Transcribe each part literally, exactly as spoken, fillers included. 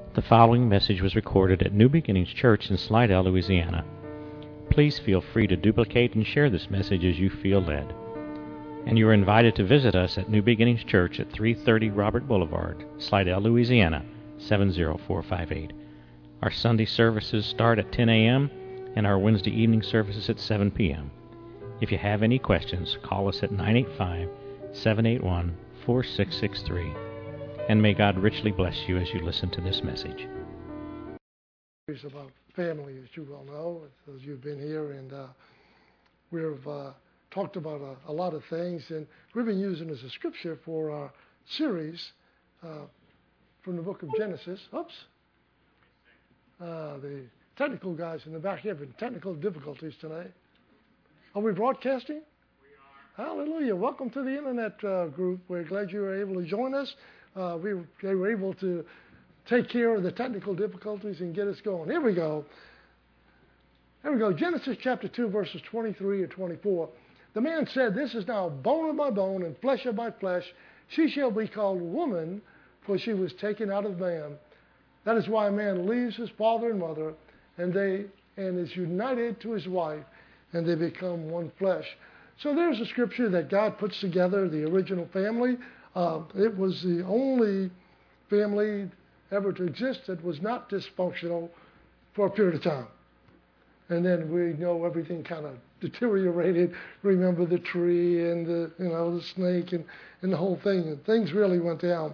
The following message was recorded at New Beginnings Church in Slidell, Louisiana. Please feel free to duplicate and share this message as you feel led. And you are invited to visit us at New Beginnings Church at three thirty Robert Boulevard, Slidell, Louisiana, seven zero four five eight. Our Sunday services start at ten a.m. and our Wednesday evening services at seven p.m. If you have any questions, call us at nine eight five, seven eight one, four six six three. And may God richly bless you as you listen to this message. It's about family, as you well know, as you've been here, and uh, we've uh, talked about a, a lot of things, and we've been using as a scripture for our series uh, from the book of Genesis. Oops. Uh, the technical guys in the back having technical difficulties tonight. Are we broadcasting? We are. Hallelujah. Welcome to the internet uh, group. We're glad you were able to join us. Uh, we they were able to take care of the technical difficulties and get us going. Here we go. Here we go. Genesis chapter two, verses twenty-three and twenty-four. The man said, "This is now bone of my bone and flesh of my flesh. She shall be called woman, for she was taken out of man. That is why a man leaves his father and mother, and they and is united to his wife, and they become one flesh." So there's a scripture that God puts together the original family. Uh, it was the only family ever to exist that was not dysfunctional for a period of time. And then we know everything kind of deteriorated. Remember the tree and the you know the snake and, and the whole thing. And things really went down.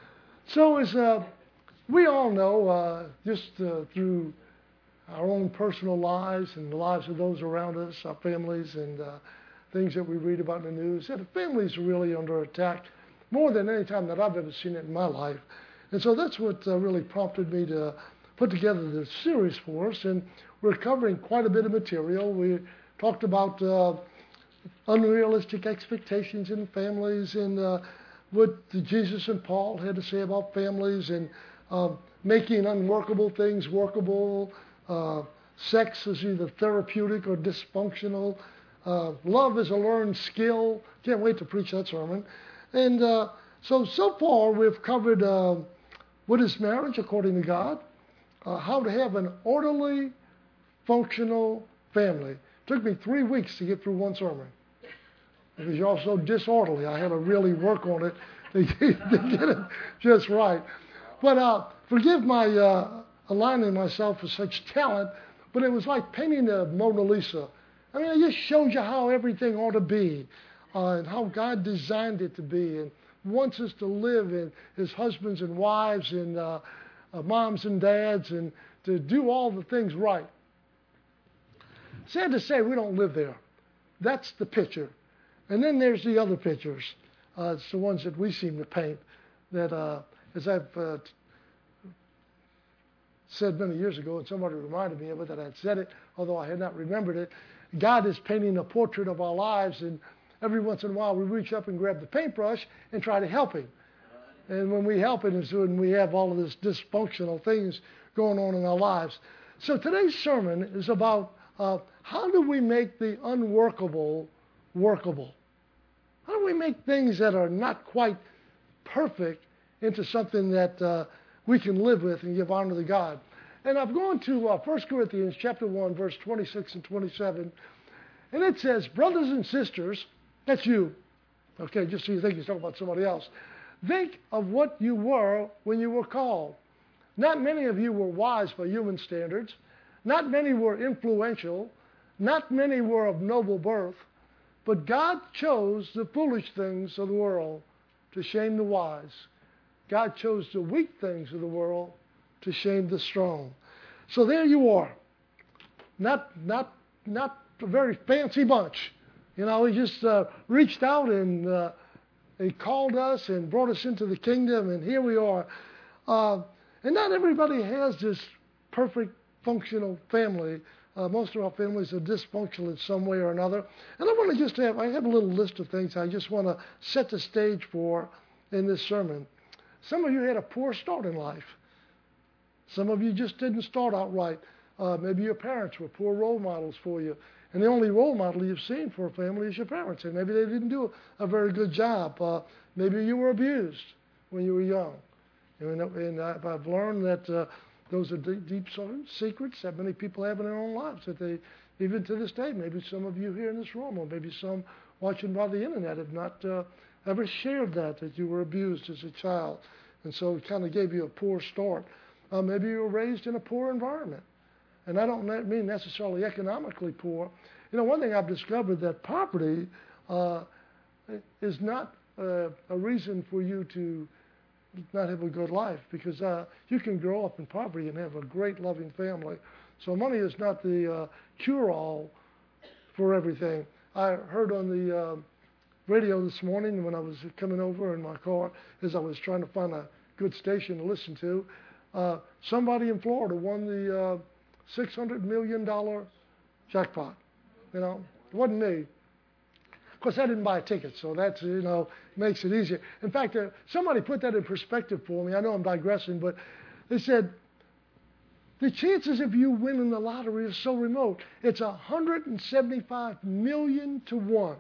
So as uh, we all know, uh, just uh, through our own personal lives and the lives of those around us, our families, and uh, things that we read about in the news, that the families are really under attack more than any time that I've ever seen it in my life. And so that's what uh, really prompted me to put together this series for us. And we're covering quite a bit of material. We talked about uh, unrealistic expectations in families and uh, what Jesus and Paul had to say about families and uh, making unworkable things workable. Uh, sex is either therapeutic or dysfunctional. Uh, love is a learned skill. Can't wait to preach that sermon. And uh, so, so far we've covered uh, what is marriage according to God, uh, how to have an orderly, functional family. It took me three weeks to get through one sermon because you're all so disorderly. I had to really work on it to get, to get it just right. But uh, forgive my uh, aligning myself with such talent, but it was like painting the Mona Lisa. I mean, it just shows you how everything ought to be. Uh, and how God designed it to be and wants us to live in as husbands and wives and uh, uh, moms and dads and to do all the things right. Sad to say, we don't live there. That's the picture. And then there's the other pictures. Uh, it's the ones that we seem to paint that, uh, as I've uh, said many years ago, and somebody reminded me of it that I had said it, although I had not remembered it, God is painting a portrait of our lives, and every once in a while we reach up and grab the paintbrush and try to help him. And when we help him is when we have all of this dysfunctional things going on in our lives. So today's sermon is about uh, how do we make the unworkable workable? How do we make things that are not quite perfect into something that uh, we can live with and give honor to God? And I've gone to uh, First Corinthians chapter one, verse twenty-six and twenty-seven. And it says, brothers and sisters, that's you. Okay, just so you think he's talking about somebody else. Think of what you were when you were called. Not many of you were wise by human standards. Not many were influential. Not many were of noble birth. But God chose the foolish things of the world to shame the wise. God chose the weak things of the world to shame the strong. So there you are. Not, not, not a very fancy bunch. You know, he just uh, reached out and uh, he called us and brought us into the kingdom, and here we are. Uh, and not everybody has this perfect, functional family. Uh, most of our families are dysfunctional in some way or another. And I want to just have, I have a little list of things I just want to set the stage for in this sermon. Some of you had a poor start in life. Some of you just didn't start out right. Uh, maybe your parents were poor role models for you. And the only role model you've seen for a family is your parents. And maybe they didn't do a very good job. Uh, maybe you were abused when you were young. And, and I've learned that uh, those are deep, deep secrets that many people have in their own lives, that they, even to this day, maybe some of you here in this room, or maybe some watching by the internet, have not uh, ever shared that, that you were abused as a child. And so it kind of gave you a poor start. Uh, maybe you were raised in a poor environment. And I don't mean necessarily economically poor. You know, one thing I've discovered, that poverty uh, is not uh, a reason for you to not have a good life, because uh, you can grow up in poverty and have a great loving family. So money is not the uh, cure-all for everything. I heard on the uh, radio this morning when I was coming over in my car, as I was trying to find a good station to listen to, uh, somebody in Florida won the uh, six hundred million dollars jackpot. You know, it wasn't me. Of course, I didn't buy a ticket, so that, you know, makes it easier. In fact, uh, somebody put that in perspective for me. I know I'm digressing, but they said, the chances of you winning the lottery are so remote. It's one hundred seventy-five million to one.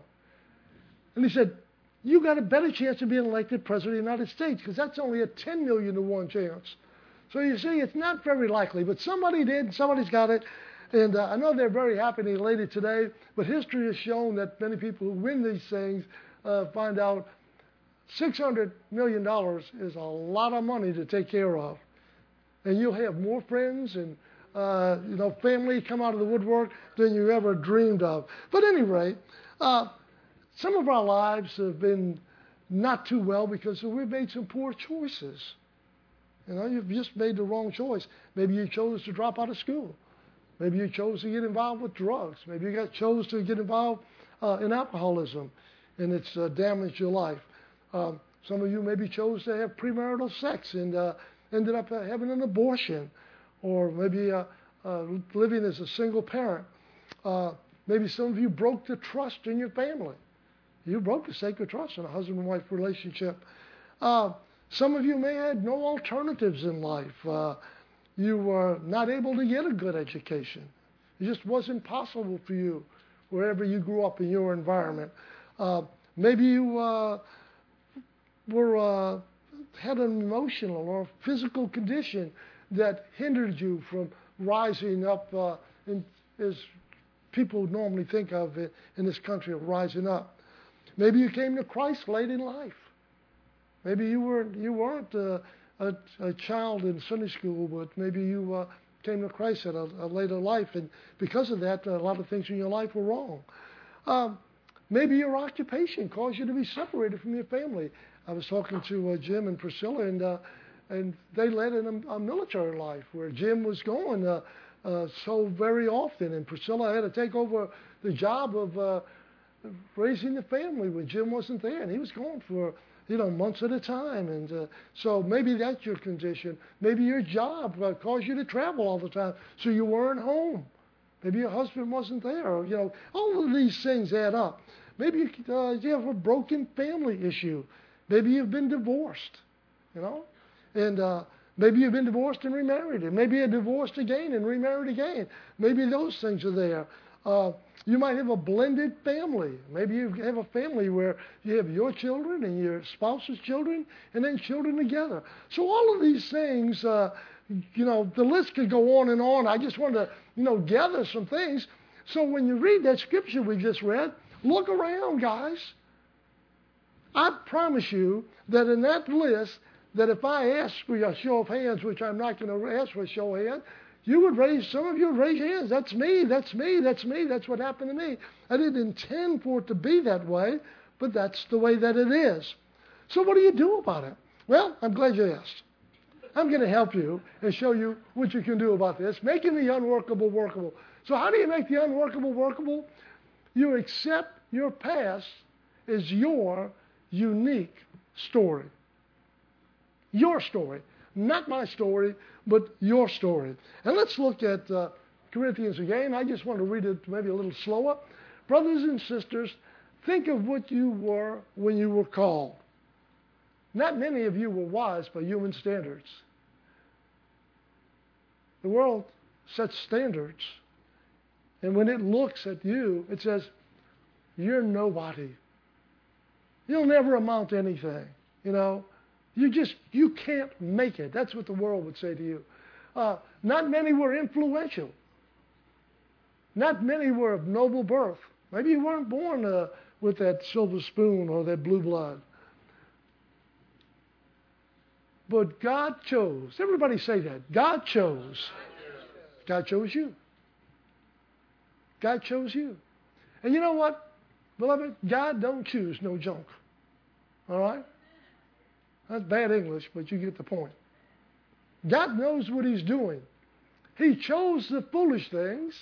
And he said, you got a better chance of being elected president of the United States, because that's only a ten million to one chance. So you see, it's not very likely, but somebody did, somebody's got it. And uh, I know they're very happy and elated today, but history has shown that many people who win these things uh, find out six hundred million dollars is a lot of money to take care of. And you'll have more friends and uh, you know, family come out of the woodwork than you ever dreamed of. But at any rate, uh, some of our lives have been not too well because we've made some poor choices. You know, you've just made the wrong choice. Maybe you chose to drop out of school. Maybe you chose to get involved with drugs. Maybe you got chose to get involved uh, in alcoholism, and it's uh, damaged your life. Um, some of you maybe chose to have premarital sex and uh, ended up uh, having an abortion, or maybe uh, uh, living as a single parent. Uh, maybe some of you broke the trust in your family. You broke the sacred trust in a husband and wife relationship. Uh, some of you may have had no alternatives in life. Uh, You were not able to get a good education. It just wasn't possible for you wherever you grew up in your environment. Uh, maybe you uh, were uh, had an emotional or physical condition that hindered you from rising up, uh, in, as people normally think of it in this country, of rising up. Maybe you came to Christ late in life. Maybe you weren't you weren't. Uh, A, a child in Sunday school, but maybe you uh, came to Christ at a, a later life, and because of that, a lot of things in your life were wrong. Um, maybe your occupation caused you to be separated from your family. I was talking to uh, Jim and Priscilla, and uh, and they led in a, a military life where Jim was going uh, uh, so very often, and Priscilla had to take over the job of uh, raising the family when Jim wasn't there, and he was gone for, you know, months at a time. And uh, so maybe that's your condition. Maybe your job uh, caused you to travel all the time, so you weren't home. Maybe your husband wasn't there. Or, you know, all of these things add up. Maybe you, uh, you have a broken family issue. Maybe you've been divorced, you know. And uh, maybe you've been divorced and remarried. And maybe you're divorced again and remarried again. Maybe those things are there. Uh, You might have a blended family. Maybe you have a family where you have your children and your spouse's children and then children together. So all of these things, uh, you know, the list could go on and on. I just wanted to, you know, gather some things. So when you read that scripture we just read, look around, guys. I promise you that in that list, that if I ask for a show of hands, which I'm not going to ask for a show of hands, you would raise, some of you would raise your hands. That's me, that's me, that's me, that's what happened to me. I didn't intend for it to be that way, but that's the way that it is. So what do you do about it? Well, I'm glad you asked. I'm going to help you and show you what you can do about this, making the unworkable workable. So how do you make the unworkable workable? You accept your past as your unique story. Your story. Not my story, but your story. And let's look at uh, Corinthians again. I just want to read it maybe a little slower. Brothers and sisters, think of what you were when you were called. Not many of you were wise by human standards. The world sets standards. And when it looks at you, it says, you're nobody. You'll never amount to anything. You know, You just, you can't make it. That's what the world would say to you. Uh, not many were influential. Not many were of noble birth. Maybe you weren't born uh, with that silver spoon or that blue blood. But God chose. Everybody say that. God chose. God chose you. God chose you. And you know what, beloved? God don't choose no junk. All right? That's bad English, but you get the point. God knows what He's doing. He chose the foolish things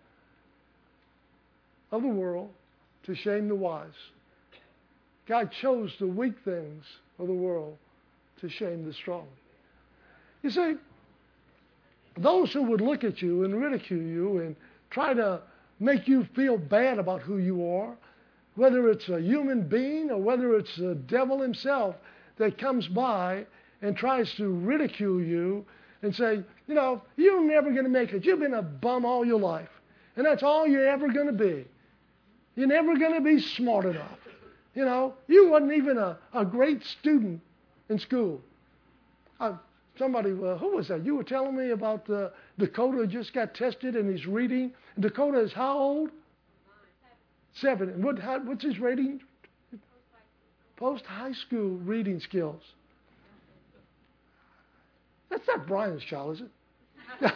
of the world to shame the wise. God chose the weak things of the world to shame the strong. You see, those who would look at you and ridicule you and try to make you feel bad about who you are, whether it's a human being or whether it's the devil himself that comes by and tries to ridicule you and say, you know, you're never going to make it. You've been a bum all your life, and that's all you're ever going to be. You're never going to be smart enough. You know, you wasn't even a, a great student in school. Uh, somebody, uh, who was that? You were telling me about uh, Dakota just got tested and he's reading. Dakota is how old? Seven. And what, how, what's his rating? Post-high school reading skills. That's not Brian's child, is it?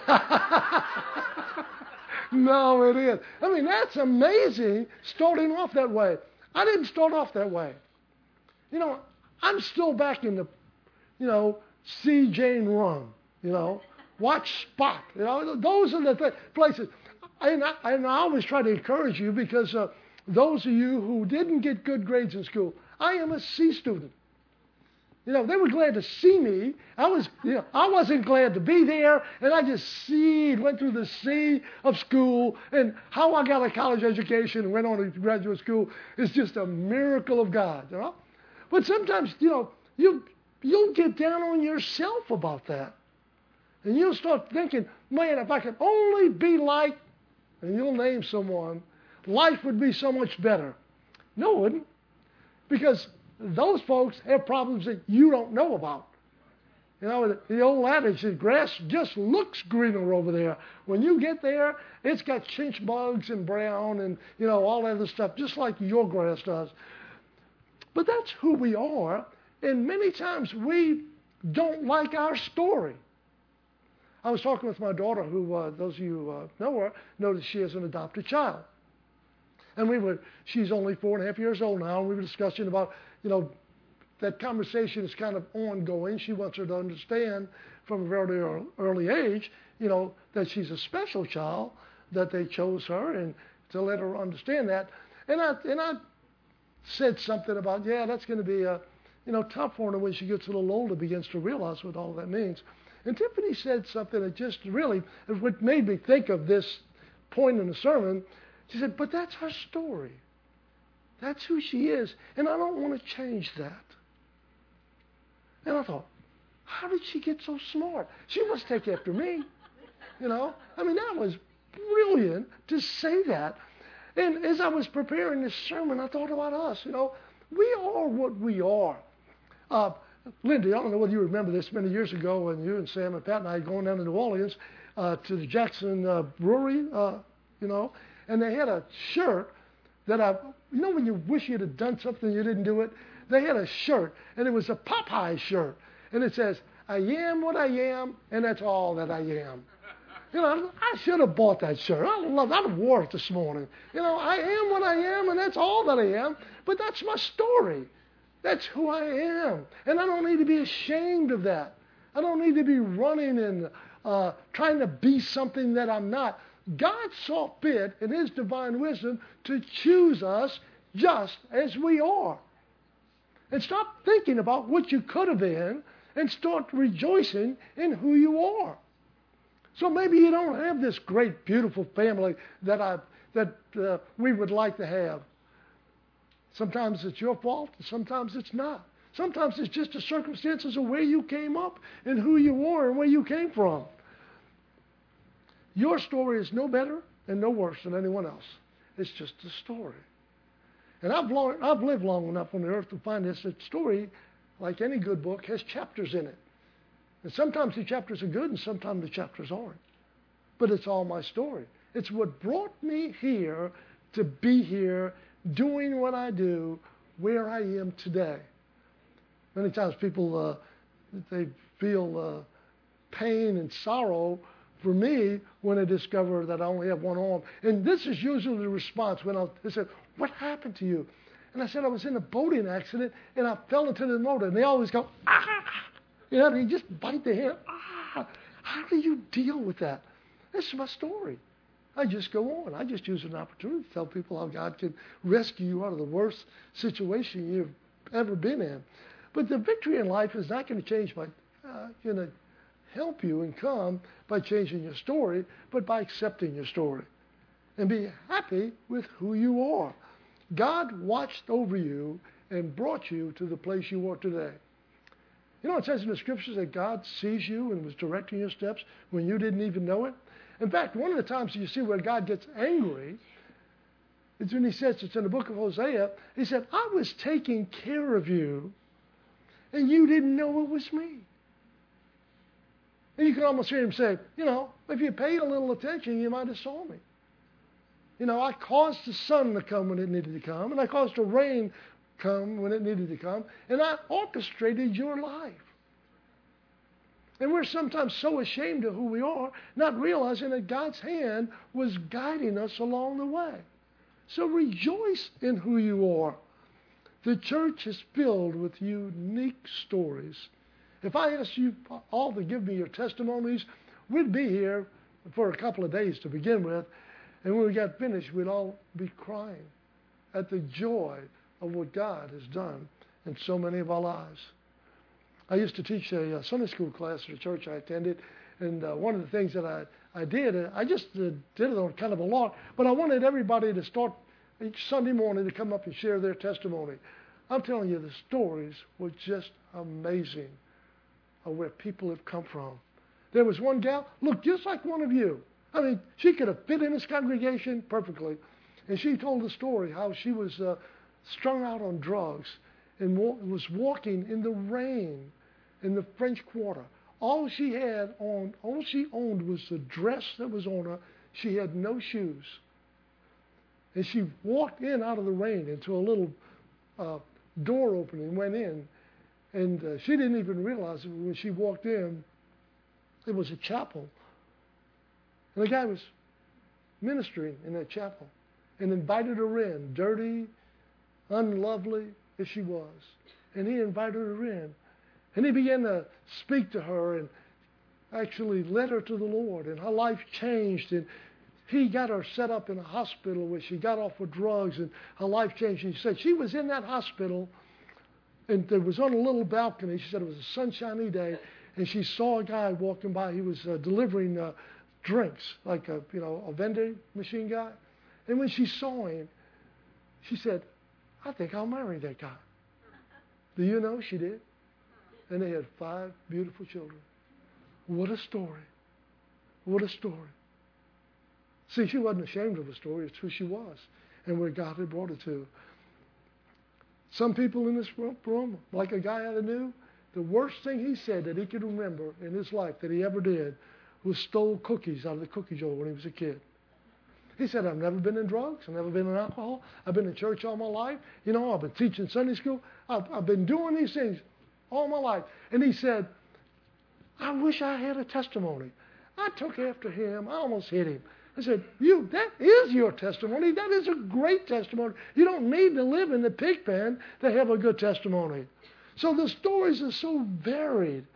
No, it is. I mean, that's amazing starting off that way. I didn't start off that way. You know, I'm still back in the, you know, see Jane run, you know, watch Spot. You know, those are the th- places. And I, and I always try to encourage you because uh, those of you who didn't get good grades in school, I am a C student. You know, they were glad to see me. I was, you know, I wasn't glad to be there, and I just seed, went through the sea of school, and how I got a college education and went on to graduate school is just a miracle of God, you know. But sometimes, you know, you you'll get down on yourself about that, and you'll start thinking, man, if I could only be like, and you'll name someone, life would be so much better. No, it wouldn't, because those folks have problems that you don't know about. You know, the old adage is grass just looks greener over there. When you get there, it's got chinch bugs and brown and, you know, all that other stuff, just like your grass does. But that's who we are, and many times we don't like our story. I was talking with my daughter, who, uh, those of you who uh, know her, know that she has an adopted child. And we were, she's only four and a half years old now, and we were discussing about, you know, that conversation is kind of ongoing. She wants her to understand from a very early age, you know, that she's a special child, that they chose her, and to let her understand that. And I and I said something about, yeah, that's going to be, a, you know, tough for her when she gets a little older, begins to realize what all that means. And Tiffany said something that just really, what made me think of this point in the sermon. She said, but that's her story. That's who she is, and I don't want to change that. And I thought, how did she get so smart? She must take after me. You know, I mean, that was brilliant to say that. And as I was preparing this sermon, I thought about us. You know, we are what we are. Uh, Lindy, I don't know whether you remember this many years ago when you and Sam and Pat and I had gone down to New Orleans uh, to the Jackson uh, Brewery, uh, you know, and they had a shirt that I, you know when you wish you'd have done something you didn't do it? They had a shirt, and it was a Popeye shirt. And it says, I am what I am, and that's all that I am. You know, I should have bought that shirt. I love I'd have wore it this morning. You know, I am what I am, and that's all that I am. But that's my story. That's who I am. And I don't need to be ashamed of that. I don't need to be running and uh, trying to be something that I'm not. God saw fit in His divine wisdom to choose us just as we are. And stop thinking about what you could have been and start rejoicing in who you are. So maybe you don't have this great, beautiful family that I that uh, we would like to have. Sometimes it's your fault, and sometimes it's not. Sometimes it's just the circumstances of where you came up and who you are and where you came from. Your story is no better and no worse than anyone else. It's just a story. And I've, long, I've lived long enough on the earth to find this story like any good book, has chapters in it. And sometimes the chapters are good and sometimes the chapters aren't. But it's all my story. It's what brought me here to be here, doing what I do, where I am today. Many times people, uh, they feel uh, pain and sorrow for me when they discover that I only have one arm. And this is usually the response when I, they say, what happened to you? And I said, I was in a boating accident and I fell into the motor. And they always go, ah! You know, they just bite their head. Ah! How do you deal with that? This is my story. I just go on. I just use an opportunity to tell people how God can rescue you out of the worst situation you've ever been in. But the victory in life is not going to change by, uh, going to help you and come by changing your story, but by accepting your story. And be happy with who you are. God watched over you and brought you to the place you are today. You know, it says in the scriptures that God sees you and was directing your steps when you didn't even know it. In fact, one of the times you see where God gets angry is when he says, it's in the book of Hosea, he said, I was taking care of you and you didn't know it was me. And you can almost hear him say, you know, if you paid a little attention, you might have saw me. You know, I caused the sun to come when it needed to come, and I caused the rain come when it needed to come, and I orchestrated your life. And we're sometimes so ashamed of who we are, not realizing that God's hand was guiding us along the way. So rejoice in who you are. The church is filled with unique stories. If I asked you all to give me your testimonies, we'd be here for a couple of days to begin with, and when we got finished, we'd all be crying at the joy of what God has done in so many of our lives. I used to teach a, a Sunday school class at a church I attended, and uh, one of the things that I, I did, uh, I just uh, did it on kind of a lark, but I wanted everybody to start each Sunday morning to come up and share their testimony. I'm telling you, the stories were just amazing of where people have come from. There was one gal, looked just like one of you. I mean, she could have fit in this congregation perfectly. And she told the story how she was uh, strung out on drugs and wa- was walking in the rain in the French Quarter. All she had on, all she owned was the dress that was on her. She had no shoes. And she walked in out of the rain into a little uh, door opening, went in, and uh, she didn't even realize it when she walked in, it was a chapel. And the guy was ministering in that chapel and invited her in, dirty, unlovely as she was. And he invited her in. And he began to speak to her and actually led her to the Lord. And her life changed. And he got her set up in a hospital where she got off of drugs and her life changed. And she said she was in that hospital and there was on a little balcony. She said it was a sunshiny day. And she saw a guy walking by. He was uh, delivering uh, drinks, like a, you know, a vending machine guy. And when she saw him, she said, I think I'll marry that guy. Do you know she did? And they had five beautiful children. What a story. What a story. See, she wasn't ashamed of the story. It's who she was and where God had brought her to. Some people in this room, like a guy I knew, the worst thing he said that he could remember in his life that he ever did was stole cookies out of the cookie jar when he was a kid. He said, I've never been in drugs. I've never been in alcohol. I've been in church all my life. You know, I've been teaching Sunday school. I've, I've been doing these things all my life. And he said, I wish I had a testimony. I took after him. I almost hit him. I said, you, that is your testimony. That is a great testimony. You don't need to live in the pig pen to have a good testimony. So the stories are so varied.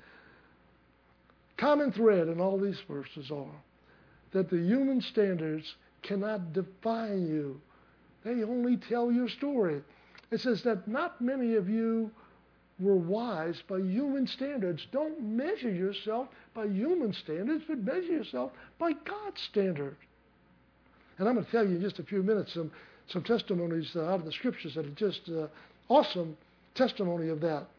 Common thread in all these verses are that the human standards cannot define you. They only tell your story. It says that not many of you were wise by human standards. Don't measure yourself by human standards, but measure yourself by God's standard. And I'm going to tell you in just a few minutes some, some testimonies uh, out of the scriptures that are just uh, awesome testimony of that.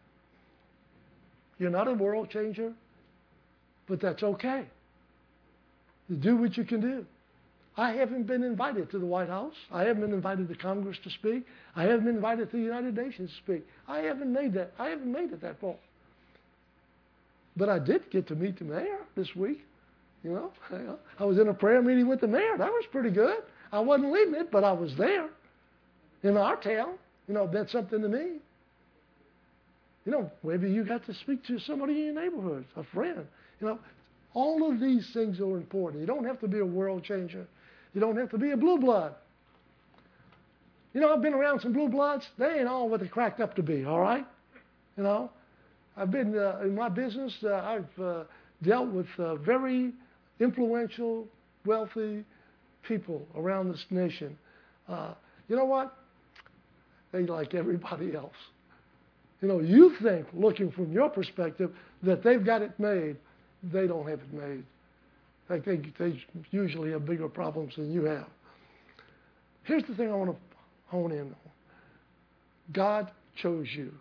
You're not a world changer, but that's okay. You do what you can do. I haven't been invited to the White House. I haven't been invited to Congress to speak. I haven't been invited to the United Nations to speak. I haven't made that. I haven't made it that far. But I did get to meet the mayor this week. You know, I was in a prayer meeting with the mayor. That was pretty good. I wasn't leading it, but I was there in our town. You know, it meant something to me. You know, maybe you got to speak to somebody in your neighborhood, a friend. You know, all of these things are important. You don't have to be a world changer. You don't have to be a blue blood. You know, I've been around some blue bloods. They ain't all what they cracked up to be, all right? You know, I've been, uh, in my business, uh, I've uh, dealt with uh, very influential, wealthy people around this nation. Uh, you know what? They like everybody else. You know, you think, looking from your perspective, that they've got it made. They don't have it made. Like they, they usually have bigger problems than you have. Here's the thing I want to hone in on. God chose you.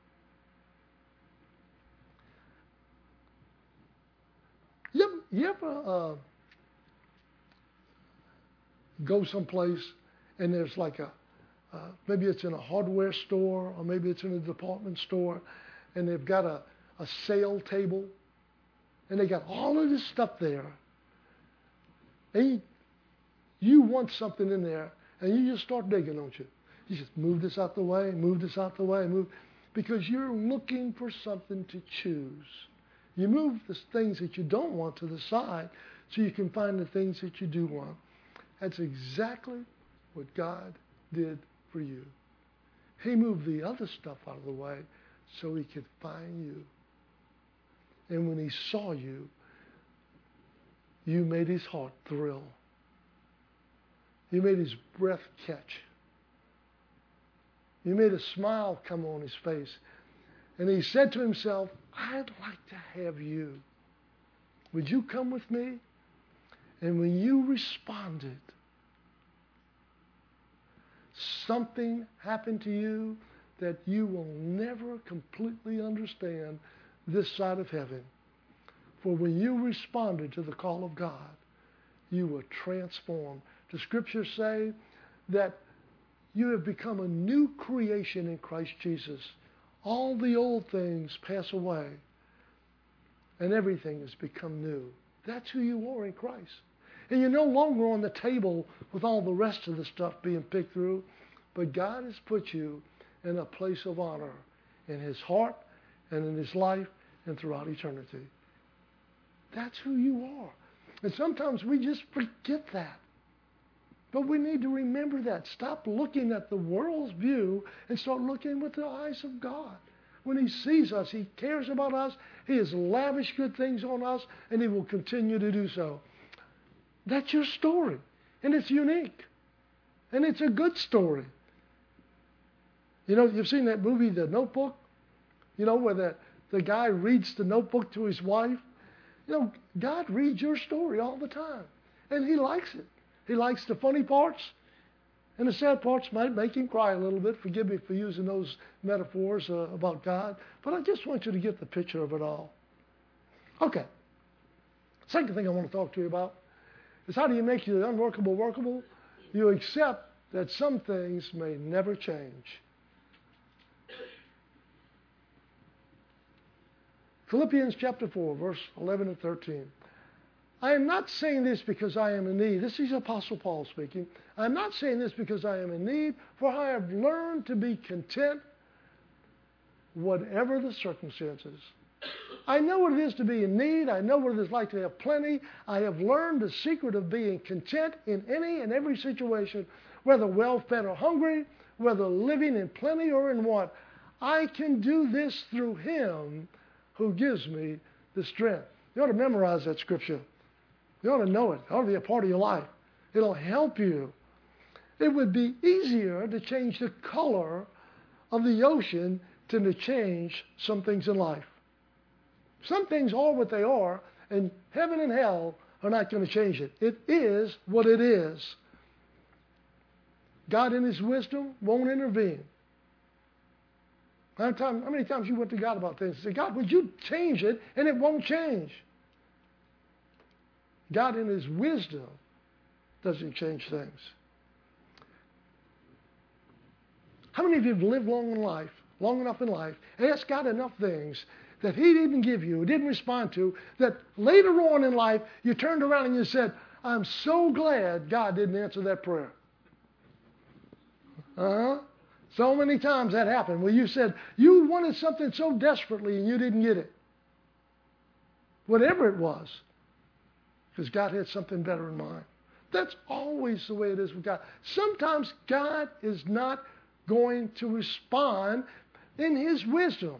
You ever, you ever uh, go someplace and there's like a, uh, maybe it's in a hardware store or maybe it's in a department store and they've got a, a sale table and they got all of this stuff there. And you, you want something in there and you just start digging, don't you? You just move this out the way, move this out the way, move, because you're looking for something to choose. You move the things that you don't want to the side so you can find the things that you do want. That's exactly what God did for you. He moved the other stuff out of the way so he could find you. And when he saw you, you made his heart thrill. You made his breath catch. You made a smile come on his face. And he said to himself, I'd like to have you. Would you come with me? And when you responded, something happened to you that you will never completely understand this side of heaven. For when you responded to the call of God, you were transformed. The scriptures say that you have become a new creation in Christ Jesus. All the old things pass away, and everything has become new. That's who you are in Christ. And you're no longer on the table with all the rest of the stuff being picked through, but God has put you in a place of honor in his heart and in his life and throughout eternity. That's who you are. And sometimes we just forget that. But we need to remember that. Stop looking at the world's view and start looking with the eyes of God. When he sees us, he cares about us. He has lavished good things on us, and he will continue to do so. That's your story, and it's unique, and it's a good story. You know, you've seen that movie, The Notebook, you know, where the, the guy reads the notebook to his wife. You know, God reads your story all the time, and he likes it. He likes the funny parts, and the sad parts might make him cry a little bit. Forgive me for using those metaphors uh, about God, but I just want you to get the picture of it all. Okay. Second thing I want to talk to you about is how do you make the unworkable workable? You accept that some things may never change. Philippians chapter four, verse eleven and thirteen. I am not saying this because I am in need. This is Apostle Paul speaking. I am not saying this because I am in need, for I have learned to be content whatever the circumstances. I know what it is to be in need. I know what it is like to have plenty. I have learned the secret of being content in any and every situation, whether well-fed or hungry, whether living in plenty or in want. I can do this through him who gives me the strength. You ought to memorize that scripture. You ought to know it. It ought to be a part of your life. It'll help you. It would be easier to change the color of the ocean than to change some things in life. Some things are what they are, and heaven and hell are not going to change it. It is what it is. God in his wisdom won't intervene. How many times you went to God about things and said, God, would you change it? And it won't change. God in his wisdom doesn't change things. How many of you have lived long in life, long enough in life, and asked God enough things that He didn't give you, didn't respond to, that later on in life you turned around and you said, I'm so glad God didn't answer that prayer. Uh-huh. So many times that happened where you said you wanted something so desperately and you didn't get it. Whatever it was, because God had something better in mind. That's always the way it is with God. Sometimes God is not going to respond in His wisdom.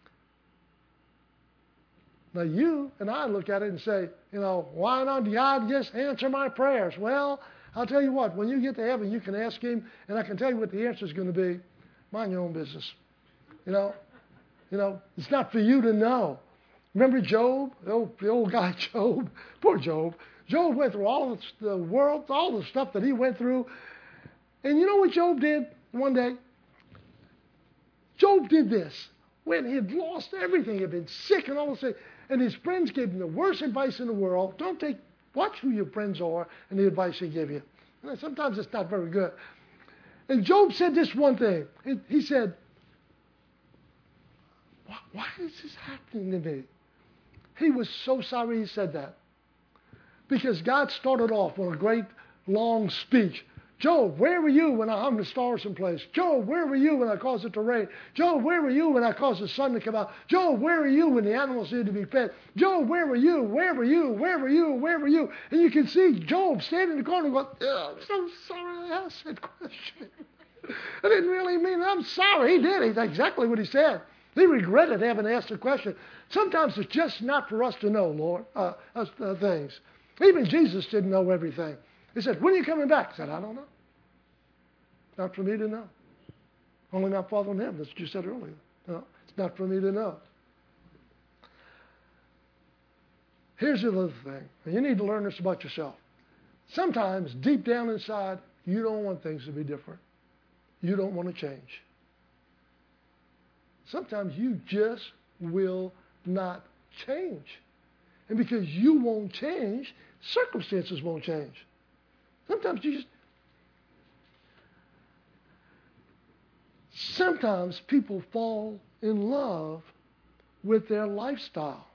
Now you and I look at it and say, you know, why not God just answer my prayers? Well, I'll tell you what, when you get to heaven, you can ask Him, and I can tell you what the answer is going to be. Mind your own business. You know, you know, it's not for you to know. Remember Job, the old, the old guy Job? Poor Job. Job went through all of the world, all the stuff that he went through. And you know what Job did one day? Job did this when he had lost everything. He had been sick and all this thing. And his friends gave him the worst advice in the world. Don't take, watch who your friends are and the advice they give you. And sometimes it's not very good. And Job said this one thing. He, he said, why, why is this happening to me? He was so sorry he said that. Because God started off with a great long speech. Job, where were you when I hung the stars in place? Job, where were you when I caused it to rain? Job, where were you when I caused the sun to come out? Job, where were you when the animals needed to be fed? Job, where were you? Where were you? Where were you? Where were you? And you can see Job standing in the corner going, oh, I'm so sorry I asked that question. I didn't really mean it. I'm sorry. He did. It's exactly what he said. He regretted having asked the question. Sometimes it's just not for us to know, Lord, uh, uh, uh, things. Even Jesus didn't know everything. He said, when are you coming back? He said, I don't know. Not for me to know. Only my Father in heaven. That's what you said earlier. No, it's not for me to know. Here's the other thing. You need to learn this about yourself. Sometimes, deep down inside, you don't want things to be different. You don't want to change. Sometimes you just will not change. And because you won't change, circumstances won't change. Sometimes you just... Sometimes people fall in love with their lifestyle.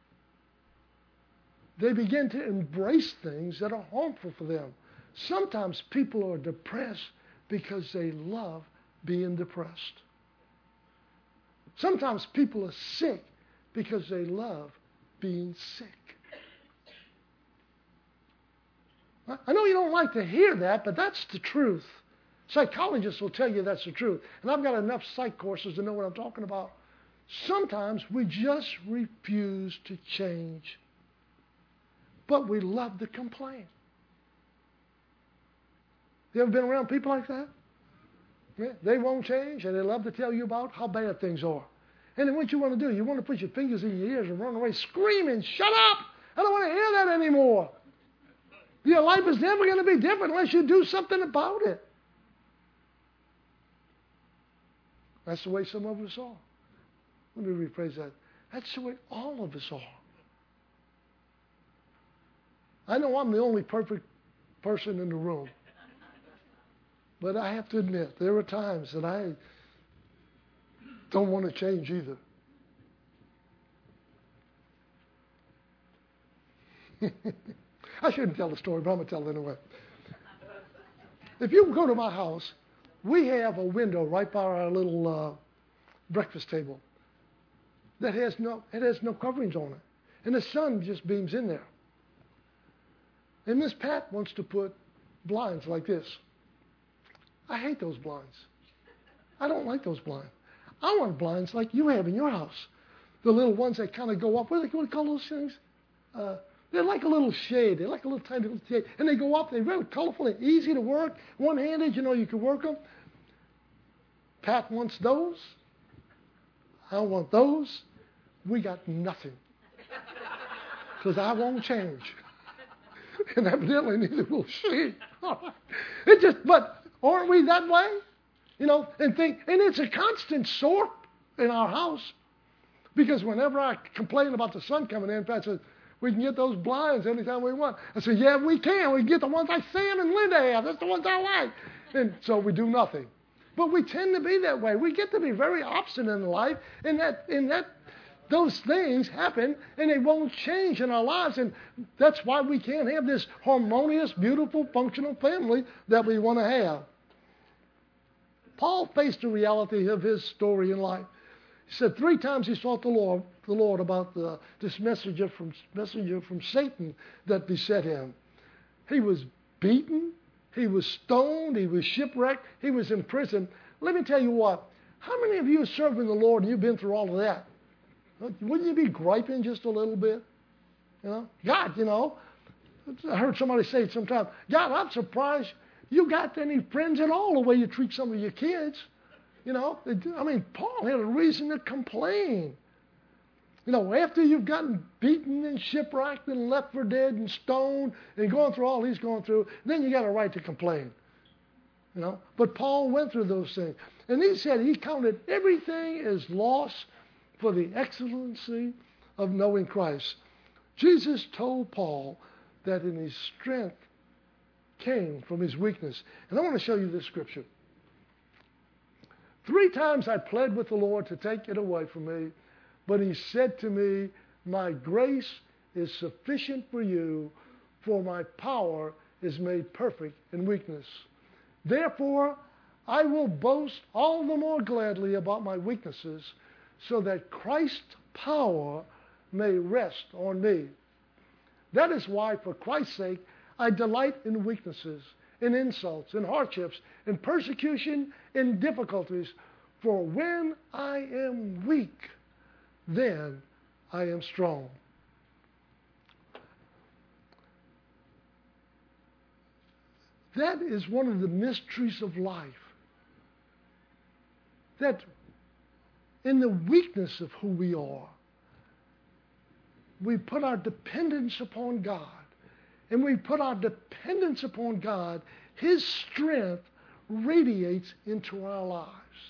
They begin to embrace things that are harmful for them. Sometimes people are depressed because they love being depressed. Sometimes people are sick because they love being sick. I know you don't like to hear that, but that's the truth. Psychologists will tell you that's the truth. And I've got enough psych courses to know what I'm talking about. Sometimes we just refuse to change. But we love to complain. You ever been around people like that? Yeah, they won't change, and they love to tell you about how bad things are. And then what you want to do, you want to put your fingers in your ears and run away screaming, shut up! I don't want to hear that anymore. Your life is never going to be different unless you do something about it. That's the way some of us are. Let me rephrase that. That's the way all of us are. I know I'm the only perfect person in the room. But I have to admit, there are times that I don't want to change either. I shouldn't tell the story, but I'm going to tell it anyway. If you go to my house, we have a window right by our little uh, breakfast table that has no, it has no coverings on it. And the sun just beams in there. And Miss Pat wants to put blinds like this. I hate those blinds. I don't like those blinds. I want blinds like you have in your house. The little ones that kind of go up. What do they call those things? Uh, they're like a little shade. They're like a little tiny little shade. And they go up. They're very colorful and easy to work. One-handed, you know, you can work them. Pat wants those. I want those. We got nothing. Because I won't change. And evidently neither will she. It just, but aren't we that way? You know, and think, and it's a constant sort in our house. Because whenever I complain about the sun coming in, Pat says, We can get those blinds anytime we want. I said, yeah, we can. We can get the ones like Sam and Linda have. That's the ones I like. And so we do nothing. But we tend to be that way. We get to be very obstinate in life, and that, and that those things happen, and they won't change in our lives. And that's why we can't have this harmonious, beautiful, functional family that we want to have. Paul faced the reality of his story in life. He said three times he sought the Lord, the Lord about the, this messenger from, messenger from Satan that beset him. He was beaten. He was stoned. He was shipwrecked. He was in prison. Let me tell you what. How many of you are serving the Lord and you've been through all of that? Wouldn't you be griping just a little bit? You know, God, you know, I heard somebody say it sometime, God, I'm surprised you got any friends at all the way you treat some of your kids. You know, I mean, Paul had a reason to complain. You know, after you've gotten beaten and shipwrecked and left for dead and stoned and going through all he's going through, then you got a right to complain. You know, but Paul went through those things. And he said he counted everything as loss for the excellency of knowing Christ. Jesus told Paul that in his strength came from his weakness. And I want to show you this scripture. Three times I pled with the Lord to take it away from me, but he said to me, my grace is sufficient for you, for my power is made perfect in weakness. Therefore, I will boast all the more gladly about my weaknesses, so that Christ's power may rest on me. That is why, for Christ's sake, I delight in weaknesses, in insults, in hardships, in persecution, in difficulties. For when I am weak, then I am strong. That is one of the mysteries of life. That in the weakness of who we are, we put our dependence upon God. And we put our dependence upon God, his strength radiates into our lives.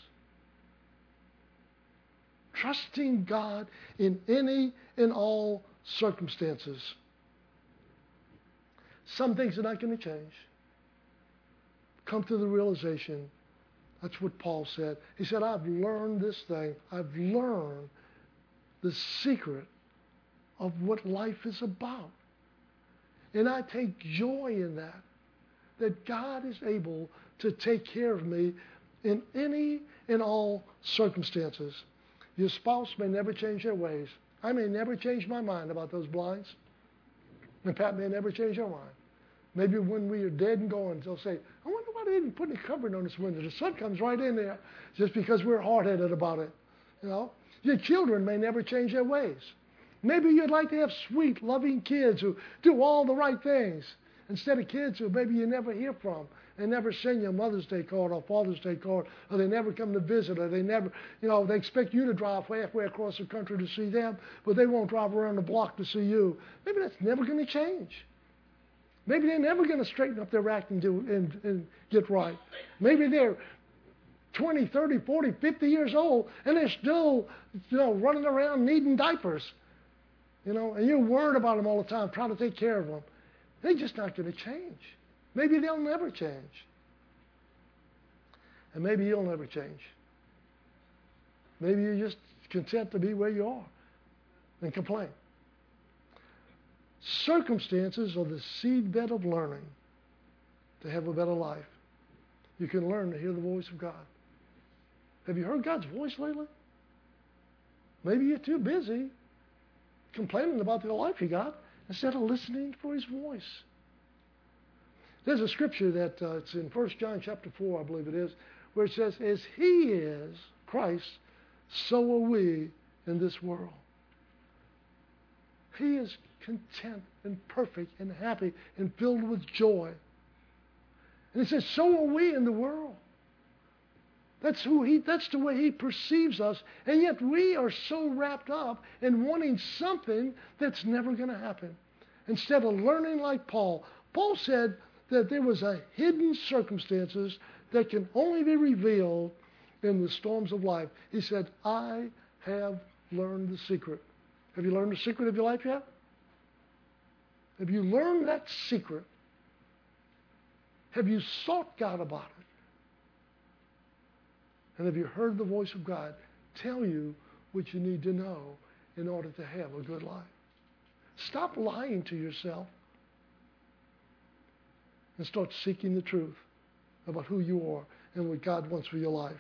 Trusting God in any and all circumstances. Some things are not going to change. Come to the realization. That's what Paul said. He said, I've learned this thing. I've learned the secret of what life is about. And I take joy in that, that God is able to take care of me in any and all circumstances. Your spouse may never change their ways. I may never change my mind about those blinds. And Pat may never change her mind. Maybe when we are dead and gone, they'll say, I wonder why they didn't put any covering on this window. The sun comes right in there just because we're hard-headed about it. You know, your children may never change their ways. Maybe you'd like to have sweet, loving kids who do all the right things instead of kids who maybe you never hear from. They never send you a Mother's Day card or Father's Day card, or they never come to visit, or they never, you know, they expect you to drive halfway across the country to see them, but they won't drive around the block to see you. Maybe that's never going to change. Maybe they're never going to straighten up their act and, do, and, and get right. Maybe they're twenty, thirty, forty, fifty years old, and they're still, you know, running around needing diapers. You know, and you're worried about them all the time, trying to take care of them. They're just not going to change. Maybe they'll never change. And maybe you'll never change. Maybe you're just content to be where you are and complain. Circumstances are the seedbed of learning to have a better life. You can learn to hear the voice of God. Have you heard God's voice lately? Maybe you're too busy complaining about the life you got instead of listening for his voice. There's a scripture that uh, it's in First John chapter four, I believe it is, where it says, as he is, Christ, so are we in this world. He is content and perfect and happy and filled with joy. And he says, so are we in the world. That's who he, that's the way he perceives us. And yet we are so wrapped up in wanting something that's never going to happen. Instead of learning like Paul. Paul said that there was a hidden circumstances that can only be revealed in the storms of life. He said, I have learned the secret. Have you learned the secret of your life yet? Have you learned that secret? Have you sought God about it? And have you heard the voice of God tell you what you need to know in order to have a good life? Stop lying to yourself and start seeking the truth about who you are and what God wants for your life.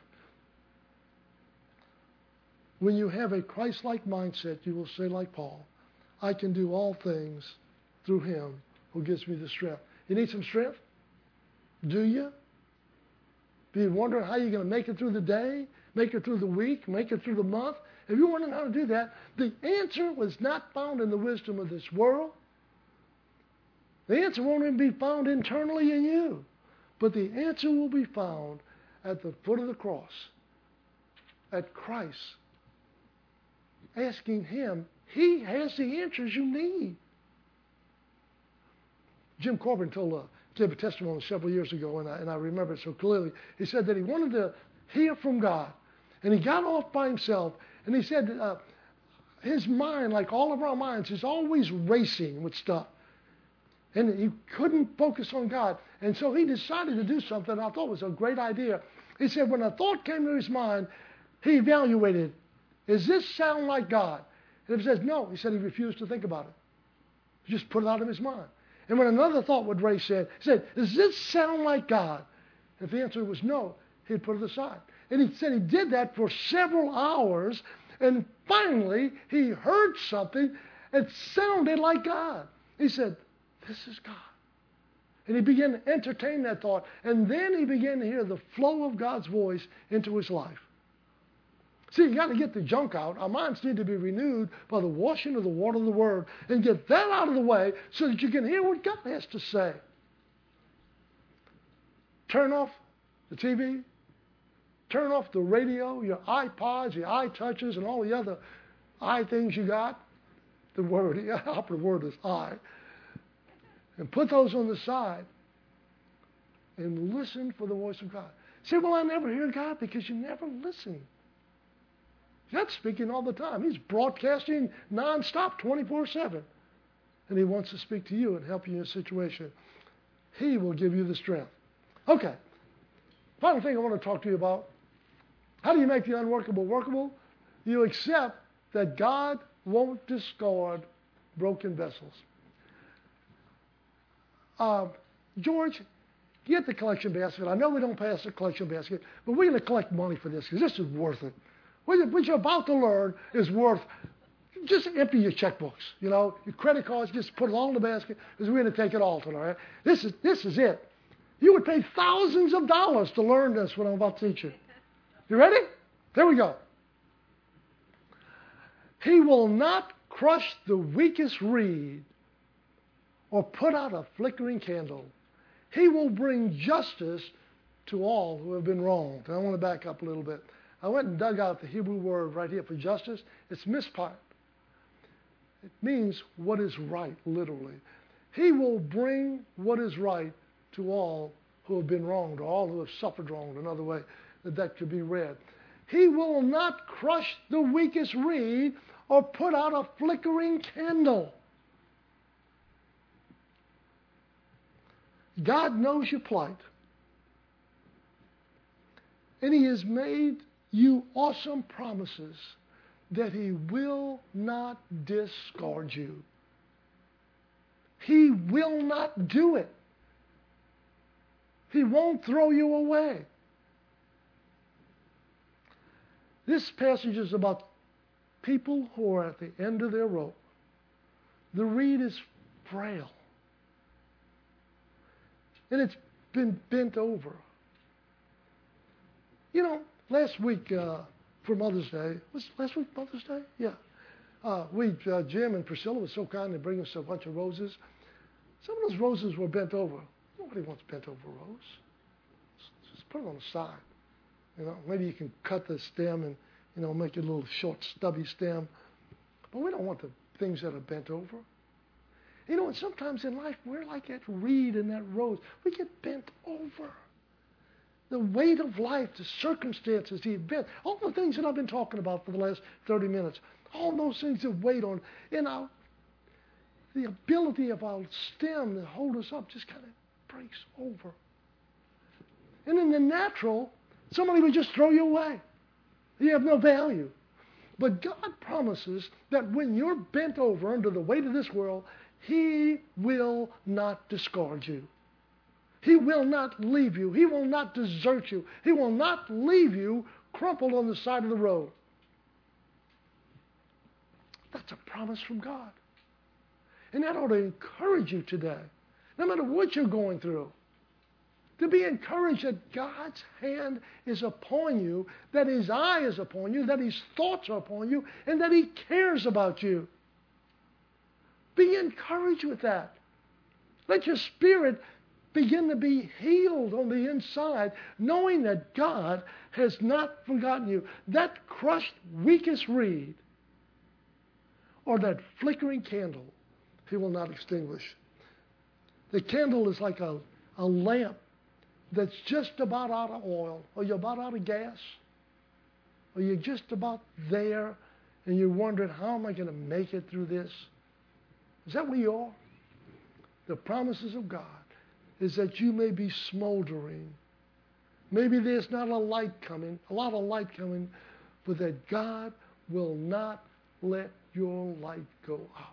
When you have a Christ-like mindset, you will say like Paul, I can do all things through him who gives me the strength. You need some strength? Do you? Are you wondering how you're going to make it through the day, make it through the week, make it through the month? If you're wondering how to do that, the answer was not found in the wisdom of this world. The answer won't even be found internally in you. But the answer will be found at the foot of the cross, at Christ. Asking him, he has the answers you need. Jim Corbin told a, gave a testimony several years ago, and I, and I remember it so clearly. He said that he wanted to hear from God. And he got off by himself, and he said uh, his mind, like all of our minds, is always racing with stuff. And he couldn't focus on God. And so he decided to do something I thought was a great idea. He said when a thought came to his mind, he evaluated, does this sound like God? And if it says no, he said he refused to think about it. He just put it out of his mind. And when another thought would race in, he said, does this sound like God? If the answer was no, he'd put it aside. And he said he did that for several hours, and finally he heard something that sounded like God. He said, this is God. And he began to entertain that thought, and then he began to hear the flow of God's voice into his life. See, you got to get the junk out. Our minds need to be renewed by the washing of the water of the Word, and get that out of the way so that you can hear what God has to say. Turn off the T V. Turn off the radio, your iPods, your iTouches, and all the other i things you got. The word, the operative word is I. And put those on the side and listen for the voice of God. Say, well, I never hear God, because you never listen. He's not speaking all the time. He's broadcasting nonstop, twenty-four seven. And he wants to speak to you and help you in a situation. He will give you the strength. Okay. Final thing I want to talk to you about. How do you make the unworkable workable? You accept that God won't discard broken vessels. Uh, George, get the collection basket. I know we don't pass the collection basket, but we're going to collect money for this, because this is worth it. What you're about to learn is worth, just empty your checkbooks, you know, your credit cards, just put it all in the basket, because we're going to take it all tonight. This is, this is it. You would pay thousands of dollars to learn this, what I'm about to teach you. You ready? There we go. He will not crush the weakest reed or put out a flickering candle. He will bring justice to all who have been wronged. And I want to back up a little bit. I went and dug out the Hebrew word right here for justice. It's mishpat. It means what is right, literally. He will bring what is right to all who have been wronged, or all who have suffered wrong, another way that that could be read. He will not crush the weakest reed or put out a flickering candle. God knows your plight. And he has made you awesome promises that he will not discard you. He will not do it. He won't throw you away. This passage is about people who are at the end of their rope. The reed is frail. And it's been bent over. You know, last week uh, for Mother's Day, was last week Mother's Day? Yeah. Uh, we, uh, Jim and Priscilla was so kind to bring us a bunch of roses. Some of those roses were bent over. Nobody wants bent over rose. Just put it on the side. You know, maybe you can cut the stem and, you know, make it a little short, stubby stem. But we don't want the things that are bent over. You know, and sometimes in life, we're like that reed in that rose. We get bent over. The weight of life, the circumstances, the event, all the things that I've been talking about for the last thirty minutes, all those things that weigh on, you know, the ability of our stem to hold us up just kind of breaks over. And in the natural, somebody would just throw you away. You have no value. But God promises that when you're bent over under the weight of this world, He will not discard you. He will not leave you. He will not desert you. He will not leave you crumpled on the side of the road. That's a promise from God. And that ought to encourage you today, no matter what you're going through, to be encouraged that God's hand is upon you, that His eye is upon you, that His thoughts are upon you, and that He cares about you. Be encouraged with that. Let your spirit begin to be healed on the inside, knowing that God has not forgotten you. That crushed, weakest reed, or that flickering candle, He will not extinguish. The candle is like a, a lamp that's just about out of oil, or you're about out of gas, or you're just about there, and you're wondering, how am I going to make it through this? Is that where you are? The promises of God is that you may be smoldering. Maybe there's not a light coming, a lot of light coming, but that God will not let your light go out.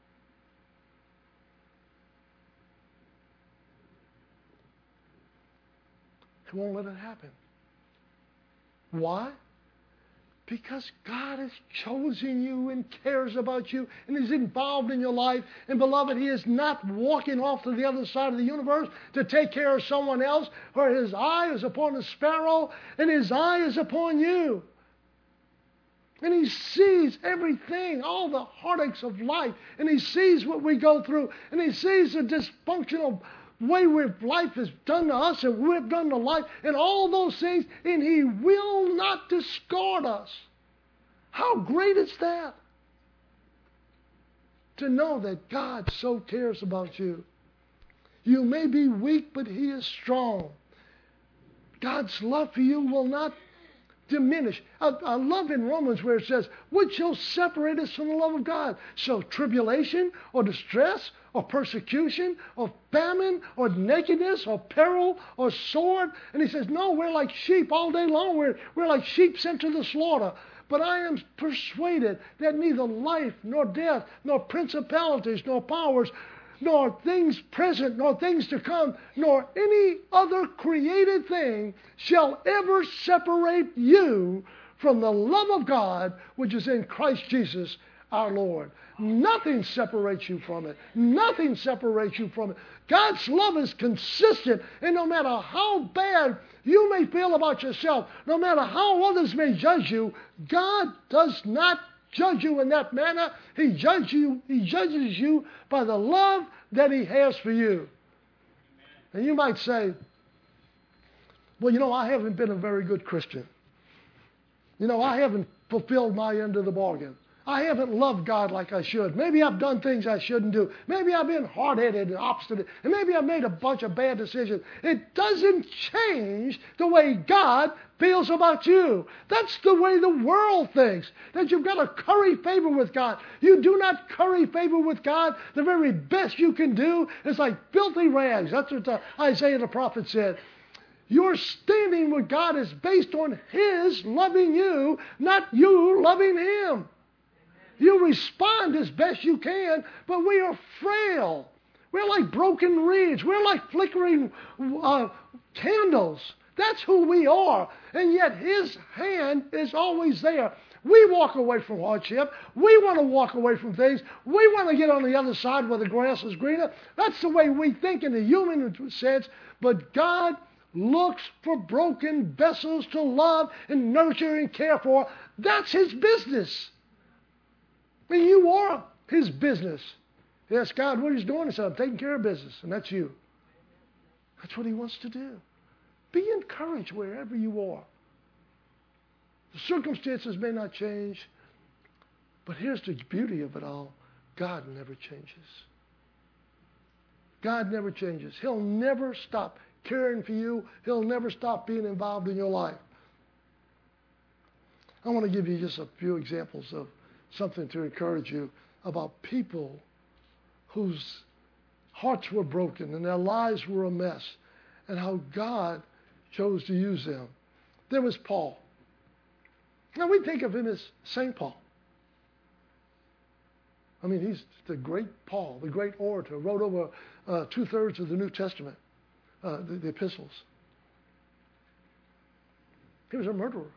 He won't let it happen. Why? Because God has chosen you and cares about you and is involved in your life. And beloved, He is not walking off to the other side of the universe to take care of someone else, for His eye is upon the sparrow and His eye is upon you. And He sees everything, all the heartaches of life, and He sees what we go through, and He sees the dysfunctional way where life has done to us and we've done to life and all those things, and He will not discard us. How great is that? To know that God so cares about you. You may be weak, but He is strong. God's love for you will not diminish. I, I love in Romans where it says, what shall separate us from the love of God? So tribulation or distress or persecution or famine or nakedness or peril or sword? And he says, no, we're like sheep all day long. We're, we're like sheep sent to the slaughter. But I am persuaded that neither life nor death nor principalities nor powers nor things present, nor things to come, nor any other created thing shall ever separate you from the love of God which is in Christ Jesus our Lord. Nothing separates you from it. Nothing separates you from it. God's love is consistent, and no matter how bad you may feel about yourself, no matter how others may judge you, God does not judge you in that manner. He judges you, he judges you by the love that He has for you. And you might say, well, you know, I haven't been a very good Christian. You know, I haven't fulfilled my end of the bargain. I haven't loved God like I should. Maybe I've done things I shouldn't do. Maybe I've been hard-headed and obstinate. And maybe I've made a bunch of bad decisions. It doesn't change the way God feels about you. That's the way the world thinks, that you've got to curry favor with God. You do not curry favor with God. The very best you can do is like filthy rags. That's what the, Isaiah the prophet said. Your standing with God is based on His loving you, not you loving Him. You respond as best you can, but we are frail. We're like broken reeds. We're like flickering uh, candles. That's who we are. And yet His hand is always there. We walk away from hardship. We want to walk away from things. We want to get on the other side where the grass is greener. That's the way we think in the human sense. But God looks for broken vessels to love and nurture and care for. That's His business. And you are His business. You ask God what He's doing. He said, I'm taking care of business. And that's you. That's what He wants to do. Be encouraged wherever you are. The circumstances may not change, but here's the beauty of it all. God never changes. God never changes. He'll never stop caring for you. He'll never stop being involved in your life. I want to give you just a few examples of something to encourage you about people whose hearts were broken and their lives were a mess, and how God chose to use them. There was Paul. Now we think of him as Saint Paul. I mean, he's the great Paul, the great orator, wrote over uh, two-thirds of the New Testament, uh, the, the epistles. He was a murderer.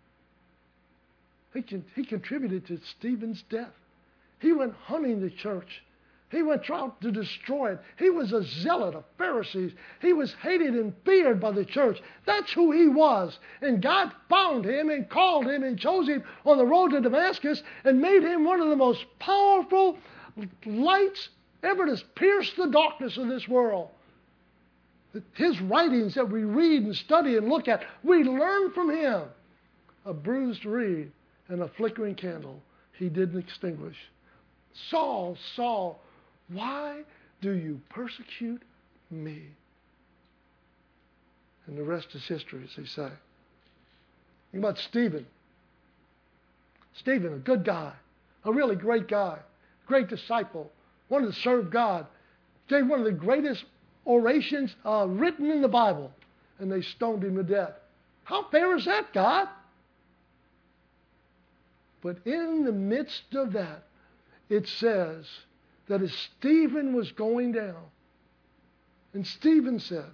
He, con- he contributed to Stephen's death. He went hunting the church. He went out to destroy it. He was a zealot of Pharisees. He was hated and feared by the church. That's who he was. And God found him and called him and chose him on the road to Damascus and made him one of the most powerful lights ever to pierce the darkness of this world. His writings that we read and study and look at, we learn from him. A bruised reed and a flickering candle he didn't extinguish. Saul, Saul, why do you persecute me? And the rest is history, as they say. Think about Stephen. Stephen, a good guy, a really great guy, great disciple, wanted to serve God, gave one of the greatest orations uh, written in the Bible, and they stoned him to death. How fair is that, God? But in the midst of that, it says that as Stephen was going down, and Stephen said,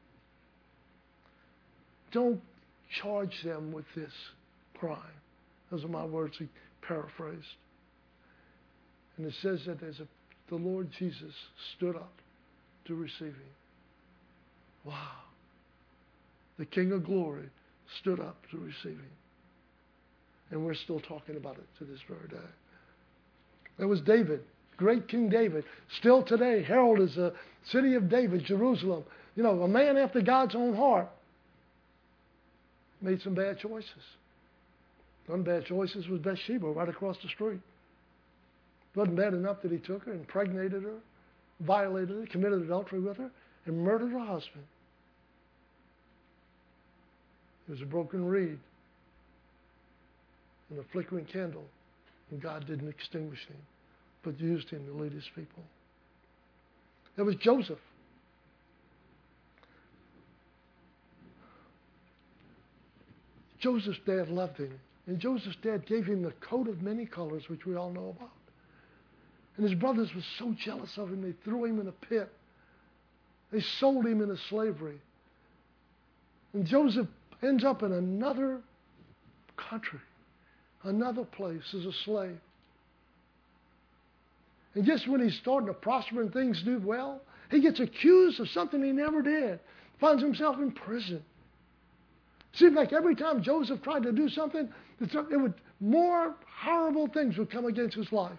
don't charge them with this crime. Those are my words, he paraphrased. And it says that as a, the Lord Jesus stood up to receive him. Wow. The King of Glory stood up to receive him. And we're still talking about it to this very day. There was David, great King David. Still today, heralded as the city of David, Jerusalem. You know, a man after God's own heart. Made some bad choices. One bad choices was Bathsheba right across the street. It wasn't bad enough that he took her, impregnated her, violated her, committed adultery with her, and murdered her husband. It was a broken reed and a flickering candle, and God didn't extinguish him, but used him to lead his people. There was Joseph. Joseph's dad loved him, and Joseph's dad gave him the coat of many colors, which we all know about. And his brothers were so jealous of him, they threw him in a pit. They sold him into slavery. And Joseph ends up in another country, another place as a slave. And just when he's starting to prosper and things do well, he gets accused of something he never did. Finds himself in prison. Seemed like every time Joseph tried to do something, it would, more horrible things would come against his life.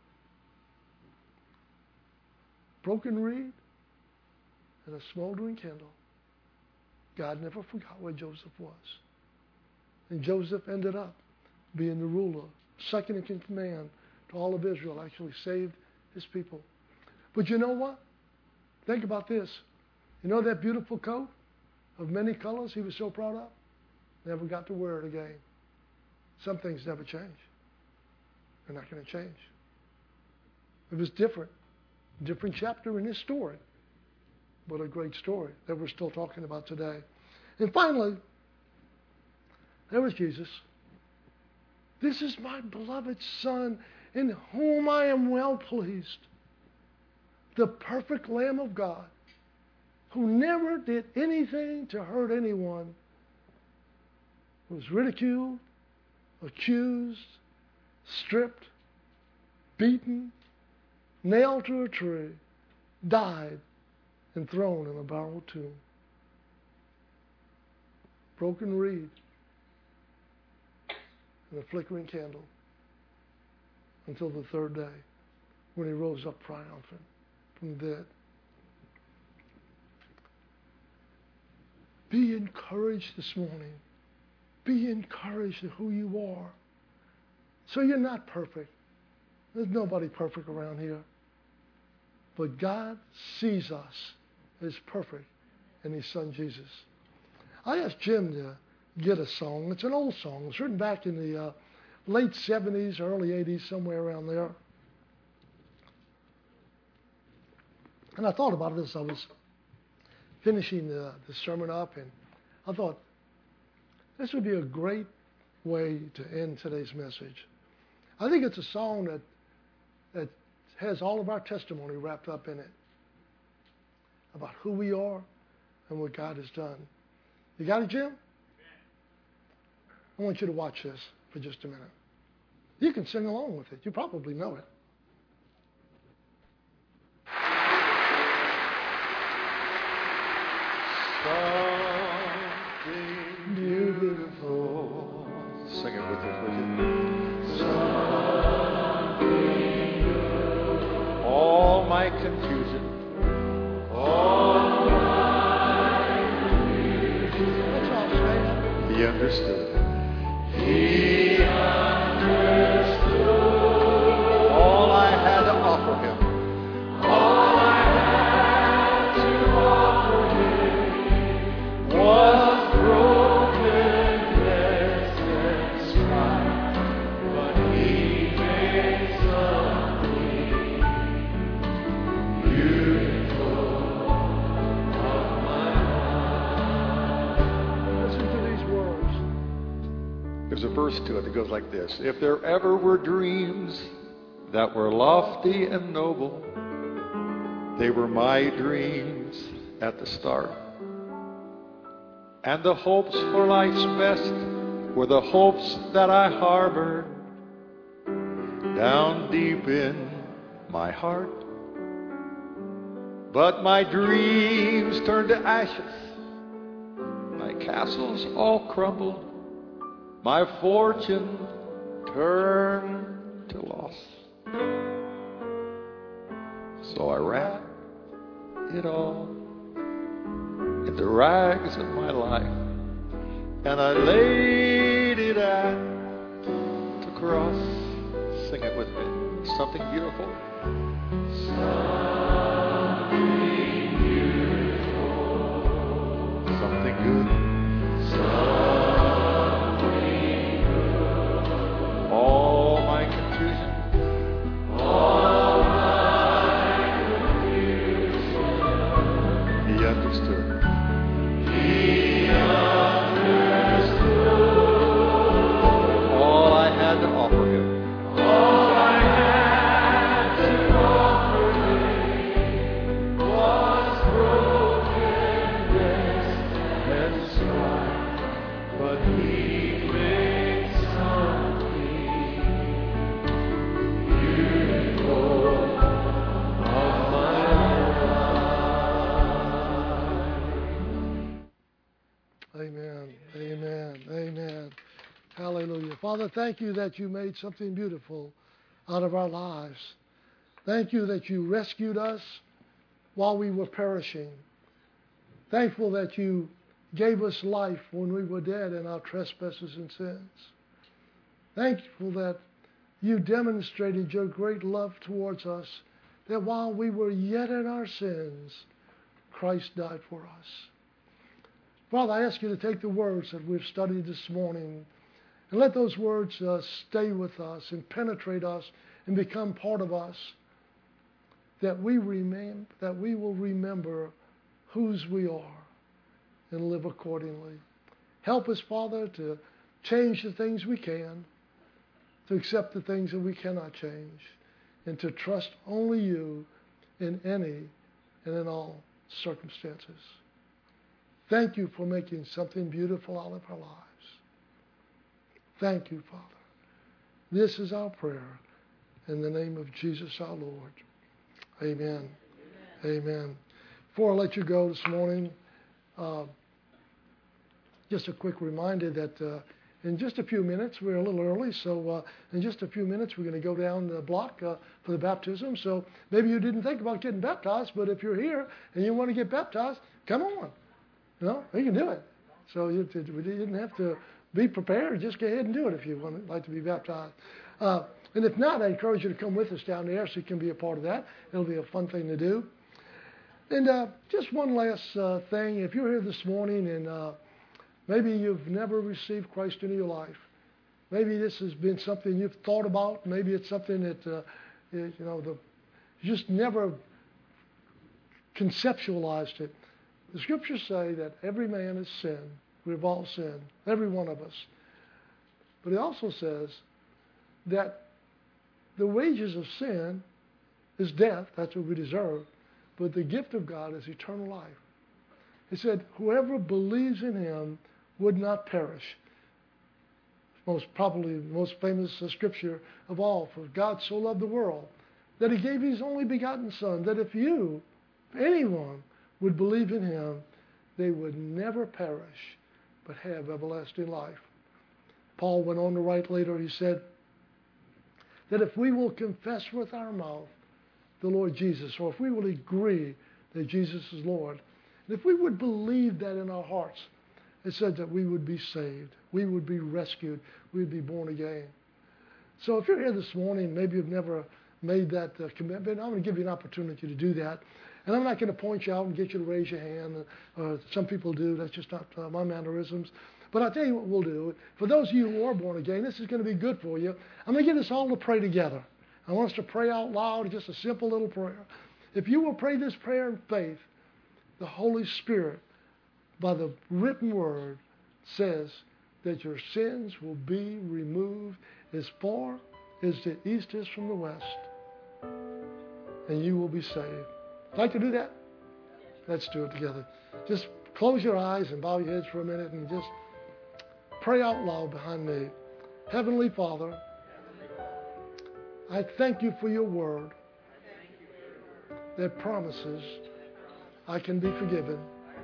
Broken reed and a smoldering candle. God never forgot where Joseph was. And Joseph ended up being the ruler, second in command to all of Israel, actually saved his people. But you know what? Think about this. You know that beautiful coat of many colors he was so proud of? Never got to wear it again. Some things never change. They're not going to change. It was different. Different chapter in his story. But a great story that we're still talking about today. And finally, there was Jesus. This is my beloved Son, in whom I am well pleased. The perfect Lamb of God, who never did anything to hurt anyone, was ridiculed, accused, stripped, beaten, nailed to a tree, died, and thrown in a borrowed tomb. Broken reed and a flickering candle until the third day when he rose up triumphant from the dead. Be encouraged this morning. Be encouraged in who you are. So you're not perfect. There's nobody perfect around here. But God sees us as perfect in his Son Jesus. I asked Jim to get a song. It's an old song. It's written back in the uh, late seventies, early eighties, somewhere around there. And I thought about it as I was finishing the, the sermon up, and I thought this would be a great way to end today's message. I think it's a song that that has all of our testimony wrapped up in it about who we are and what God has done. You got it, Jim? I want you to watch this for just a minute. You can sing along with it. You probably know it. Something beautiful. Sing it with us, would you? All my confusion. All my confusion. That's all I'm saying. He understood. He understood. All I had to offer him. All I had to offer him was brokenness and strife, but he made something beautiful of my life. Listen to these words. There's a verse to it that goes like this. If there ever were dreams that were lofty and noble, they were my dreams at the start. And the hopes for life's best were the hopes that I harbored down deep in my heart. But my dreams turned to ashes, my castles all crumbled, my fortune turned to loss. So I wrapped it all in the rags of my life, and I laid it at the cross. Sing it with me. Something beautiful. Something beautiful. Something good. Something good. All my confusion. All my confusion. He understood. He understood. All I had to offer him. All I had to offer him was brokenness and strife, but he made something beautiful of my life. Amen, amen, amen. Hallelujah. Father, thank you that you made something beautiful out of our lives. Thank you that you rescued us while we were perishing. Thankful that you gave us life when we were dead in our trespasses and sins. Thankful that you demonstrated your great love towards us, that while we were yet in our sins, Christ died for us. Father, I ask you to take the words that we've studied this morning and let those words uh, stay with us and penetrate us and become part of us, that we remain, that we will remember whose we are and live accordingly. Help us, Father, to change the things we can, to accept the things that we cannot change, and to trust only you in any and in all circumstances. Thank you for making something beautiful out of our lives. Thank you, Father. This is our prayer in the name of Jesus our Lord. Amen. Amen. Amen. Before I let you go this morning, uh, just a quick reminder that uh, in just a few minutes, we're a little early, so uh, in just a few minutes we're going to go down the block uh, for the baptism. So maybe you didn't think about getting baptized, but if you're here and you want to get baptized, come on. You know, you can do it. So you, you didn't have to be prepared. Just go ahead and do it if you would like to be baptized. Uh, and if not, I encourage you to come with us down there so you can be a part of that. It'll be a fun thing to do. And uh, just one last uh, thing. If you're here this morning and uh, maybe you've never received Christ into your life, maybe this has been something you've thought about. Maybe it's something that, uh, you know, the, you just never conceptualized it. The Scriptures say that every man has sinned. We've all sinned, every one of us. But it also says that the wages of sin is death. That's what we deserve. But the gift of God is eternal life. It said, whoever believes in him would not perish. Most probably the most famous uh, scripture of all. For God so loved the world that he gave his only begotten Son, that if you, anyone, would believe in him, they would never perish, but have everlasting life. Paul went on to write later, he said, that if we will confess with our mouth the Lord Jesus, or if we will agree that Jesus is Lord, and if we would believe that in our hearts, it said that we would be saved, we would be rescued, we would be born again. So if you're here this morning, maybe you've never made that uh, commitment, I'm going to give you an opportunity to do that. And I'm not going to point you out and get you to raise your hand. Uh, some people do. That's just not uh, my mannerisms. But I'll tell you what we'll do. For those of you who are born again, this is going to be good for you. I'm going to get us all to pray together. I want us to pray out loud, just a simple little prayer. If you will pray this prayer in faith, the Holy Spirit, by the written word, says that your sins will be removed as far as the east is from the west, and you will be saved. Like to do that? Let's do it together. Just close your eyes and bow your heads for a minute and just pray out loud behind me. Heavenly Father, I thank you for your word that promises I can be forgiven.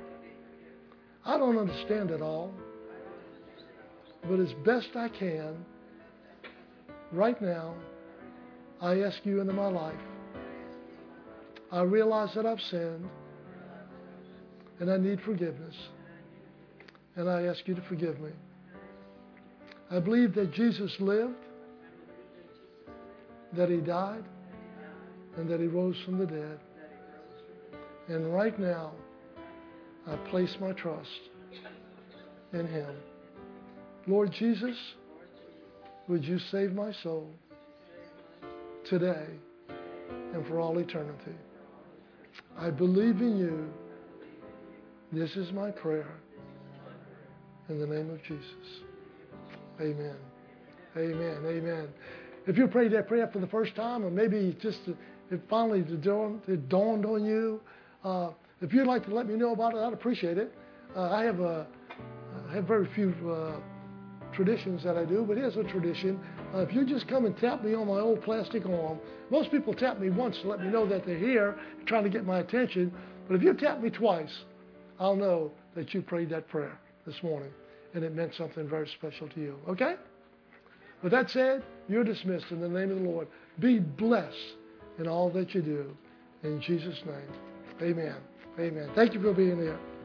I don't understand it all, but as best I can, right now, I ask you into my life. I realize that I've sinned and I need forgiveness, and I ask you to forgive me. I believe that Jesus lived, that he died, and that he rose from the dead. And right now, I place my trust in him. Lord Jesus, would you save my soul today and for all eternity? I believe in you. This is my prayer. In the name of Jesus. Amen. Amen. Amen. If you prayed that prayer for the first time, or maybe just it finally dawned, it dawned on you, uh, if you'd like to let me know about it, I'd appreciate it. Uh, I have a, I have very few uh, traditions that I do, but here's a tradition. Uh, if you just come and tap me on my old plastic arm, most people tap me once to let me know that they're here, trying to get my attention. But if you tap me twice, I'll know that you prayed that prayer this morning, and it meant something very special to you. Okay? With that said, you're dismissed in the name of the Lord. Be blessed in all that you do. In Jesus' name, amen. Amen. Thank you for being here.